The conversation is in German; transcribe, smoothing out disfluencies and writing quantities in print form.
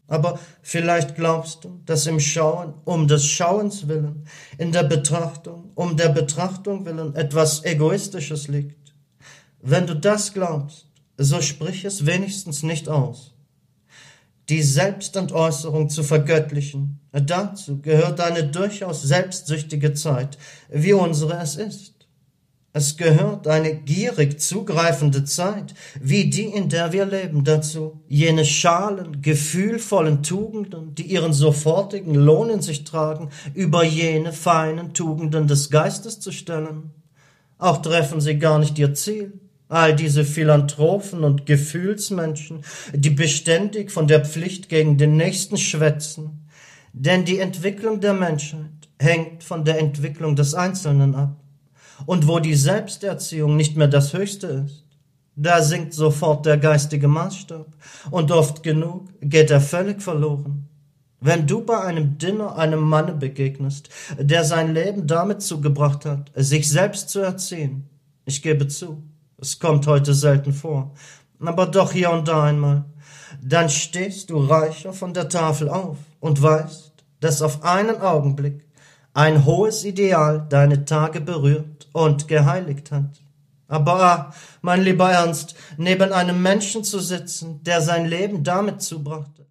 Aber vielleicht glaubst du, dass im Schauen um des Schauens willen, in der Betrachtung um der Betrachtung willen etwas Egoistisches liegt. Wenn du das glaubst, so sprich es wenigstens nicht aus. Die Selbstentäußerung zu vergöttlichen, dazu gehört eine durchaus selbstsüchtige Zeit, wie unsere es ist. Es gehört eine gierig zugreifende Zeit, wie die, in der wir leben, dazu, jene schalen, gefühlvollen Tugenden, die ihren sofortigen Lohn in sich tragen, über jene feinen Tugenden des Geistes zu stellen. Auch treffen sie gar nicht ihr Ziel. All diese Philanthropen und Gefühlsmenschen, die beständig von der Pflicht gegen den Nächsten schwätzen. Denn die Entwicklung der Menschheit hängt von der Entwicklung des Einzelnen ab. Und wo die Selbsterziehung nicht mehr das Höchste ist, da sinkt sofort der geistige Maßstab und oft genug geht er völlig verloren. Wenn du bei einem Dinner einem Manne begegnest, der sein Leben damit zugebracht hat, sich selbst zu erziehen, ich gebe zu, es kommt heute selten vor, aber doch hier und da einmal, dann stehst du reicher von der Tafel auf und weißt, dass auf einen Augenblick ein hohes Ideal deine Tage berührt und geheiligt hat. Aber, mein lieber Ernst, neben einem Menschen zu sitzen, der sein Leben damit zubrachte,